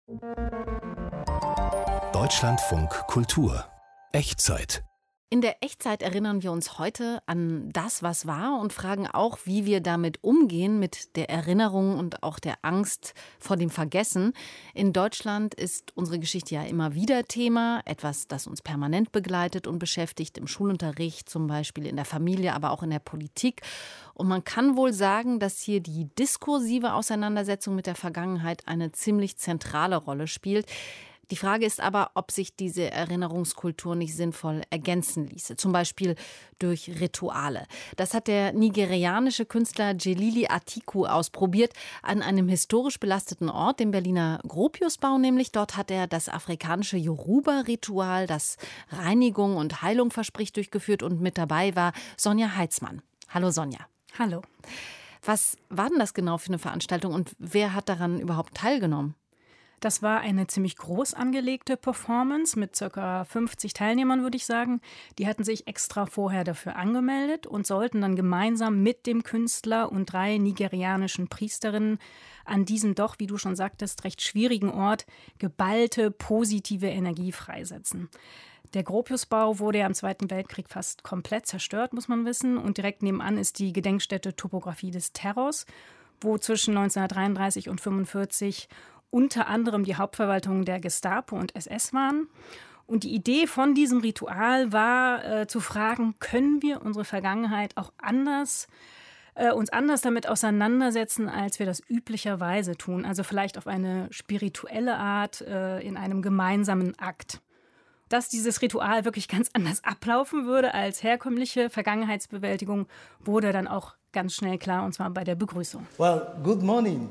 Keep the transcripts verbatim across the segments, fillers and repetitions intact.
Deutschlandfunk Kultur Echtzeit. In der Echtzeit erinnern wir uns heute an das, was war und fragen auch, wie wir damit umgehen, mit der Erinnerung und auch der Angst vor dem Vergessen. In Deutschland ist unsere Geschichte ja immer wieder Thema, etwas, das uns permanent begleitet und beschäftigt, im Schulunterricht zum Beispiel, in der Familie, aber auch in der Politik. Und man kann wohl sagen, dass hier die diskursive Auseinandersetzung mit der Vergangenheit eine ziemlich zentrale Rolle spielt. Die Frage ist aber, ob sich diese Erinnerungskultur nicht sinnvoll ergänzen ließe, zum Beispiel durch Rituale. Das hat der nigerianische Künstler Jelili Atiku ausprobiert an einem historisch belasteten Ort, dem Berliner Gropiusbau nämlich. Dort hat er das afrikanische Yoruba-Ritual, das Reinigung und Heilung verspricht, durchgeführt und mit dabei war Sonja Heitzmann. Hallo Sonja. Hallo. Was war denn das genau für eine Veranstaltung und wer hat daran überhaupt teilgenommen? Das war eine ziemlich groß angelegte Performance mit ca. fünfzig Teilnehmern, würde ich sagen. Die hatten sich extra vorher dafür angemeldet und sollten dann gemeinsam mit dem Künstler und drei nigerianischen Priesterinnen an diesem doch, wie du schon sagtest, recht schwierigen Ort geballte, positive Energie freisetzen. Der Gropiusbau wurde ja im Zweiten Weltkrieg fast komplett zerstört, muss man wissen. Und direkt nebenan ist die Gedenkstätte Topographie des Terrors, wo zwischen neunzehnhundertdreiunddreißig und fünfundvierzig unter anderem die Hauptverwaltungen der Gestapo und S S waren. Und die Idee von diesem Ritual war, äh, zu fragen, können wir unsere Vergangenheit auch anders, äh, uns anders damit auseinandersetzen, als wir das üblicherweise tun. Also vielleicht auf eine spirituelle Art, äh, in einem gemeinsamen Akt. Dass dieses Ritual wirklich ganz anders ablaufen würde als herkömmliche Vergangenheitsbewältigung, wurde dann auch ganz schnell klar, und zwar bei der Begrüßung. Well, good morning.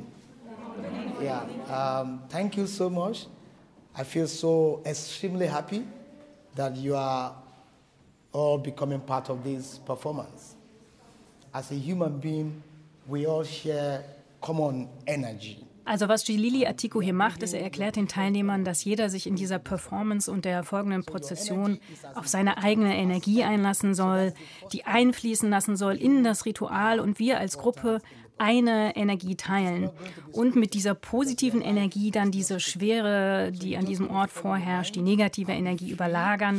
Yeah, um, thank you so much. I feel so extremely happy that you are all becoming part of this performance. As a human being, we all share common energy. Also was Jelili Atiku hier macht, ist, er erklärt den Teilnehmern, dass jeder sich in dieser Performance und der folgenden Prozession auf seine eigene Energie einlassen soll, die einfließen lassen soll in das Ritual und wir als Gruppe eine Energie teilen und mit dieser positiven Energie dann diese Schwere, die an diesem Ort vorherrscht, die negative Energie überlagern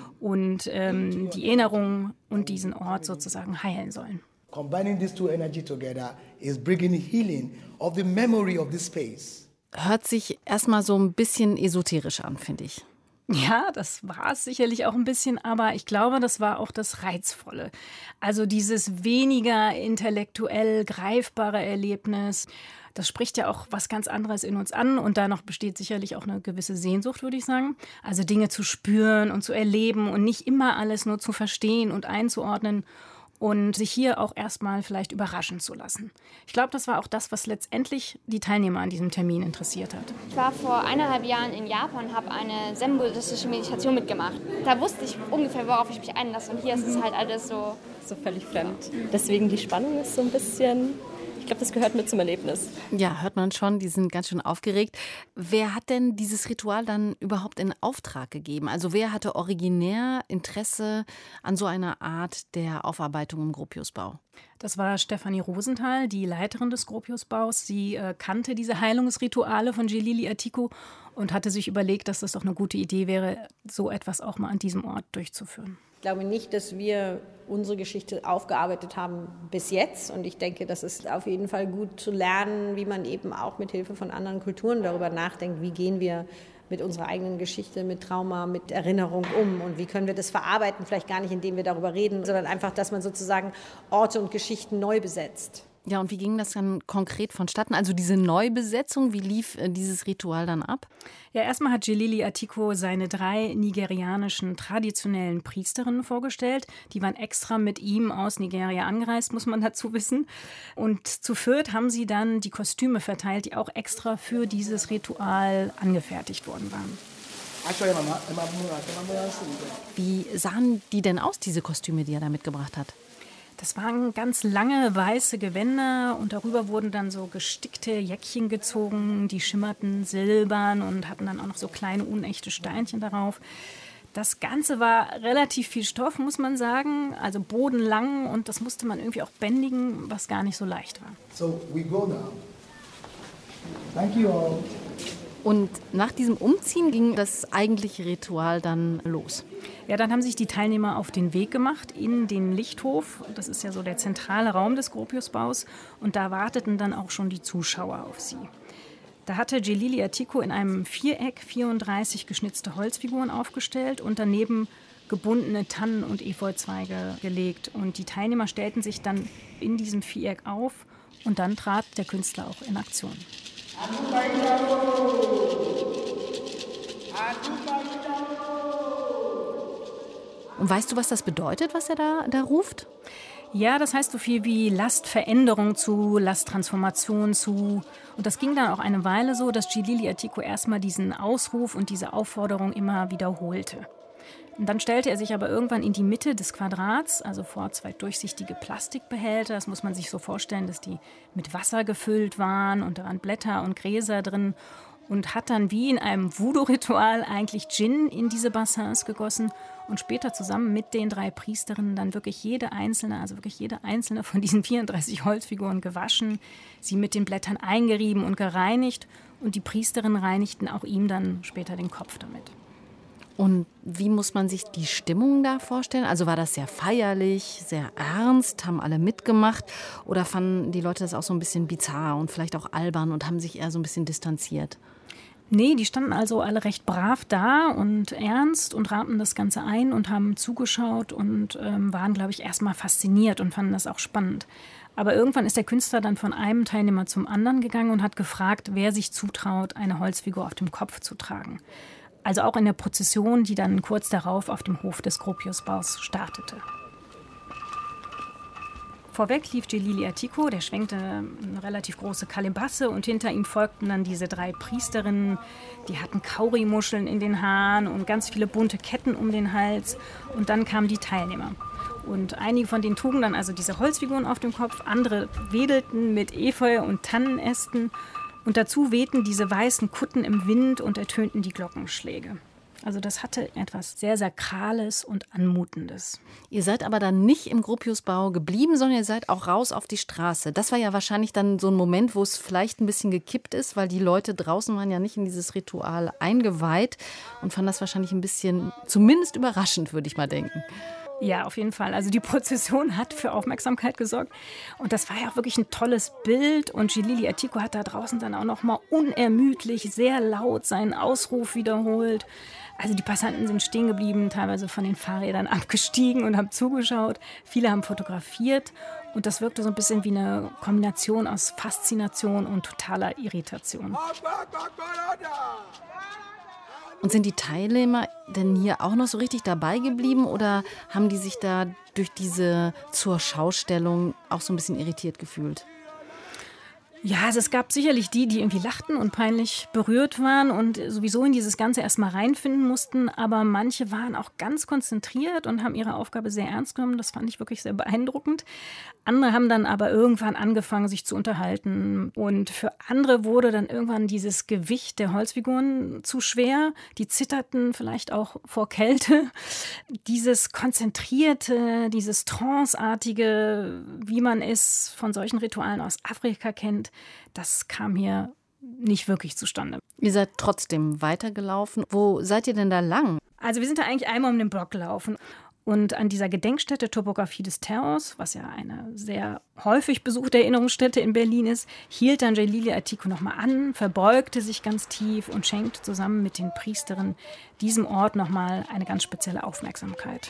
und ähm, die Erinnerung und diesen Ort sozusagen heilen sollen. Combining these two energy together is bringing healing of the memory of this space. Hört sich erstmal so ein bisschen esoterisch an, finde ich. Ja, das war es sicherlich auch ein bisschen, aber ich glaube, das war auch das Reizvolle. Also dieses weniger intellektuell greifbare Erlebnis, das spricht ja auch was ganz anderes in uns an und da noch besteht sicherlich auch eine gewisse Sehnsucht, würde ich sagen. Also Dinge zu spüren und zu erleben und nicht immer alles nur zu verstehen und einzuordnen. Und sich hier auch erstmal vielleicht überraschen zu lassen. Ich glaube, das war auch das, was letztendlich die Teilnehmer an diesem Termin interessiert hat. Ich war vor eineinhalb Jahren in Japan und habe eine zen-buddhistische Meditation mitgemacht. Da wusste ich ungefähr, worauf ich mich einlasse. Und hier ist es halt alles so... So völlig fremd. Deswegen die Spannung ist so ein bisschen... Ich glaube, das gehört mit zum Erlebnis. Ja, hört man schon, die sind ganz schön aufgeregt. Wer hat denn dieses Ritual dann überhaupt in Auftrag gegeben? Also wer hatte originär Interesse an so einer Art der Aufarbeitung im Gropiusbau? Das war Stefanie Rosenthal, die Leiterin des Gropiusbaus. Sie äh, kannte diese Heilungsrituale von Jelili Atiku und hatte sich überlegt, dass das doch eine gute Idee wäre, so etwas auch mal an diesem Ort durchzuführen. Ich glaube nicht, dass wir unsere Geschichte aufgearbeitet haben bis jetzt. Und ich denke, das ist auf jeden Fall gut zu lernen, wie man eben auch mit Hilfe von anderen Kulturen darüber nachdenkt, wie gehen wir mit unserer eigenen Geschichte, mit Trauma, mit Erinnerung um und wie können wir das verarbeiten, vielleicht gar nicht, indem wir darüber reden, sondern einfach, dass man sozusagen Orte und Geschichten neu besetzt. Ja, und wie ging das dann konkret vonstatten? Also diese Neubesetzung, wie lief äh, dieses Ritual dann ab? Ja, erstmal hat Jelili Atiku seine drei nigerianischen traditionellen Priesterinnen vorgestellt. Die waren extra mit ihm aus Nigeria angereist, muss man dazu wissen. Und zu viert haben sie dann die Kostüme verteilt, die auch extra für dieses Ritual angefertigt worden waren. Wie sahen die denn aus, diese Kostüme, die er da mitgebracht hat? Das waren ganz lange weiße Gewänder und darüber wurden dann so gestickte Jäckchen gezogen, die schimmerten silbern und hatten dann auch noch so kleine unechte Steinchen darauf. Das Ganze war relativ viel Stoff, muss man sagen, also bodenlang und das musste man irgendwie auch bändigen, was gar nicht so leicht war. So we go now. Thank you all. Und nach diesem Umziehen ging das eigentliche Ritual dann los. Ja, dann haben sich die Teilnehmer auf den Weg gemacht in den Lichthof. Das ist ja so der zentrale Raum des Gropiusbaus. Und da warteten dann auch schon die Zuschauer auf sie. Da hatte Celili Atiko in einem Viereck vierunddreißig geschnitzte Holzfiguren aufgestellt und daneben gebundene Tannen- und Efeuzweige gelegt. Und die Teilnehmer stellten sich dann in diesem Viereck auf und dann trat der Künstler auch in Aktion. Und weißt du, was das bedeutet, was er da, da ruft? Ja, das heißt so viel wie lasst Veränderung zu, lasst Transformation zu. Und das ging dann auch eine Weile so, dass Celili Atiko erstmal diesen Ausruf und diese Aufforderung immer wiederholte. Und dann stellte er sich aber irgendwann in die Mitte des Quadrats, also vor zwei durchsichtige Plastikbehälter. Das muss man sich so vorstellen, dass die mit Wasser gefüllt waren und da waren Blätter und Gräser drin. Und hat dann wie in einem Voodoo-Ritual eigentlich Gin in diese Bassins gegossen und später zusammen mit den drei Priesterinnen dann wirklich jede einzelne, also wirklich jede einzelne von diesen vierunddreißig Holzfiguren gewaschen, sie mit den Blättern eingerieben und gereinigt und die Priesterinnen reinigten auch ihm dann später den Kopf damit. Und wie muss man sich die Stimmung da vorstellen? Also war das sehr feierlich, sehr ernst, haben alle mitgemacht oder fanden die Leute das auch so ein bisschen bizarr und vielleicht auch albern und haben sich eher so ein bisschen distanziert? Nee, die standen also alle recht brav da und ernst und rahmten das Ganze ein und haben zugeschaut und ähm, waren, glaube ich, erstmal fasziniert und fanden das auch spannend. Aber irgendwann ist der Künstler dann von einem Teilnehmer zum anderen gegangen und hat gefragt, wer sich zutraut, eine Holzfigur auf dem Kopf zu tragen. Also auch in der Prozession, die dann kurz darauf auf dem Hof des Gropiusbaus startete. Vorweg lief Celili Atiko, der schwenkte eine relativ große Kalebasse und hinter ihm folgten dann diese drei Priesterinnen. Die hatten Kaurimuscheln in den Haaren und ganz viele bunte Ketten um den Hals. Und dann kamen die Teilnehmer. Und einige von denen trugen dann also diese Holzfiguren auf dem Kopf, andere wedelten mit Efeu und Tannenästen. Und dazu wehten diese weißen Kutten im Wind und ertönten die Glockenschläge. Also das hatte etwas sehr Sakrales und Anmutendes. Ihr seid aber dann nicht im Gropiusbau geblieben, sondern ihr seid auch raus auf die Straße. Das war ja wahrscheinlich dann so ein Moment, wo es vielleicht ein bisschen gekippt ist, weil die Leute draußen waren ja nicht in dieses Ritual eingeweiht und fanden das wahrscheinlich ein bisschen, zumindest überraschend, würde ich mal denken. Ja, auf jeden Fall. Also die Prozession hat für Aufmerksamkeit gesorgt. Und das war ja auch wirklich ein tolles Bild. Und Celili Atiko hat da draußen dann auch noch mal unermüdlich, sehr laut seinen Ausruf wiederholt. Also die Passanten sind stehen geblieben, teilweise von den Fahrrädern abgestiegen und haben zugeschaut. Viele haben fotografiert. Und das wirkte so ein bisschen wie eine Kombination aus Faszination und totaler Irritation. Und sind die Teilnehmer denn hier auch noch so richtig dabei geblieben oder haben die sich da durch diese Zur-Schaustellung auch so ein bisschen irritiert gefühlt? Ja, also es gab sicherlich die, die irgendwie lachten und peinlich berührt waren und sowieso in dieses Ganze erstmal reinfinden mussten. Aber manche waren auch ganz konzentriert und haben ihre Aufgabe sehr ernst genommen. Das fand ich wirklich sehr beeindruckend. Andere haben dann aber irgendwann angefangen, sich zu unterhalten. Und für andere wurde dann irgendwann dieses Gewicht der Holzfiguren zu schwer. Die zitterten vielleicht auch vor Kälte. Dieses konzentrierte, dieses tranceartige, wie man es von solchen Ritualen aus Afrika kennt, das kam hier nicht wirklich zustande. Ihr seid trotzdem weitergelaufen. Wo seid ihr denn da lang? Also wir sind da eigentlich einmal um den Block gelaufen. Und an dieser Gedenkstätte Topographie des Terrors, was ja eine sehr häufig besuchte Erinnerungsstätte in Berlin ist, hielt dann Celili Atiko nochmal an, verbeugte sich ganz tief und schenkte zusammen mit den Priesterinnen diesem Ort nochmal eine ganz spezielle Aufmerksamkeit.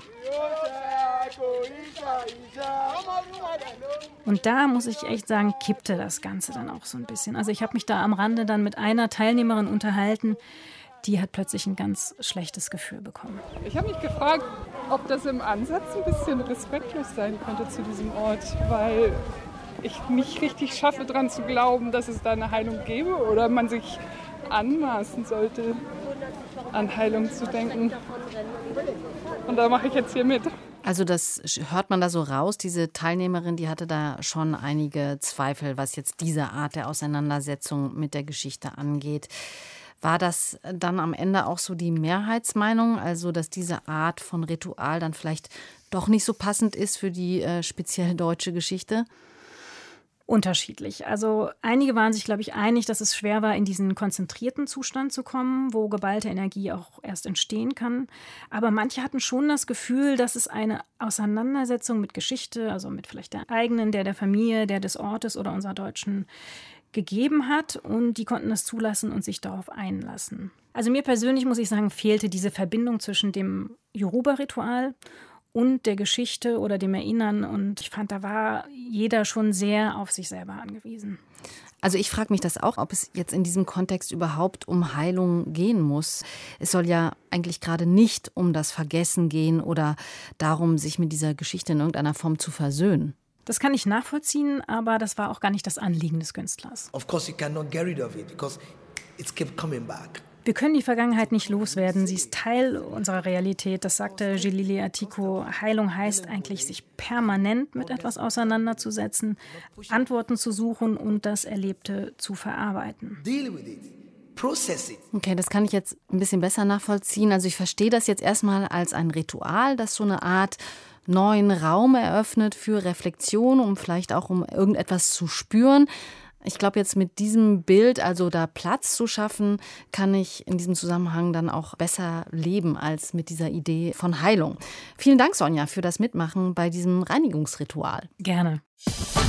Und da, muss ich echt sagen, kippte das Ganze dann auch so ein bisschen. Also ich habe mich da am Rande dann mit einer Teilnehmerin unterhalten, die hat plötzlich ein ganz schlechtes Gefühl bekommen. Ich habe mich gefragt, ob das im Ansatz ein bisschen respektlos sein könnte zu diesem Ort, weil ich nicht richtig schaffe, daran zu glauben, dass es da eine Heilung gäbe oder man sich anmaßen sollte, an Heilung zu denken. Und da mache ich jetzt hier mit. Also das hört man da so raus, diese Teilnehmerin, die hatte da schon einige Zweifel, was jetzt diese Art der Auseinandersetzung mit der Geschichte angeht. War das dann am Ende auch so die Mehrheitsmeinung, also dass diese Art von Ritual dann vielleicht doch nicht so passend ist für die äh, speziell deutsche Geschichte? Unterschiedlich. Also einige waren sich, glaube ich, einig, dass es schwer war, in diesen konzentrierten Zustand zu kommen, wo geballte Energie auch erst entstehen kann. Aber manche hatten schon das Gefühl, dass es eine Auseinandersetzung mit Geschichte, also mit vielleicht der eigenen, der der Familie, der des Ortes oder unserer Deutschen gegeben hat. Und die konnten das zulassen und sich darauf einlassen. Also mir persönlich, muss ich sagen, fehlte diese Verbindung zwischen dem Yoruba-Ritual und der Geschichte oder dem Erinnern. Und ich fand, da war jeder schon sehr auf sich selber angewiesen. Also ich frage mich das auch, ob es jetzt in diesem Kontext überhaupt um Heilung gehen muss. Es soll ja eigentlich gerade nicht um das Vergessen gehen oder darum, sich mit dieser Geschichte in irgendeiner Form zu versöhnen. Das kann ich nachvollziehen, aber das war auch gar nicht das Anliegen des Künstlers. Of course you cannot get rid of it because it's kept coming back. Wir können die Vergangenheit nicht loswerden. Sie ist Teil unserer Realität. Das sagte Jilili Atiko. Heilung heißt eigentlich, sich permanent mit etwas auseinanderzusetzen, Antworten zu suchen und das Erlebte zu verarbeiten. Okay, das kann ich jetzt ein bisschen besser nachvollziehen. Also ich verstehe das jetzt erstmal als ein Ritual, das so eine Art neuen Raum eröffnet für Reflexion, um vielleicht auch um irgendetwas zu spüren. Ich glaube, jetzt mit diesem Bild, also da Platz zu schaffen, kann ich in diesem Zusammenhang dann auch besser leben als mit dieser Idee von Heilung. Vielen Dank, Sonja, für das Mitmachen bei diesem Reinigungsritual. Gerne.